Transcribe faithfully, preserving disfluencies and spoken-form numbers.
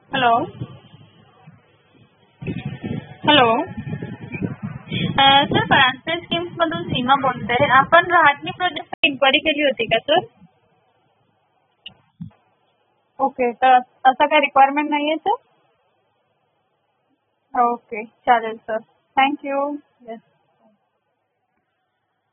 Hello. Hello. Sir Paranjape schemes मधून सीमा बोलते. आपण रहाटणी प्रोजेक्ट इन्क्वायरी केली होती का सर? ओके, तर असं काही रिक्वायरमेंट नाही आहे सर? ओके, चालेल सर. थँक्यू. येस.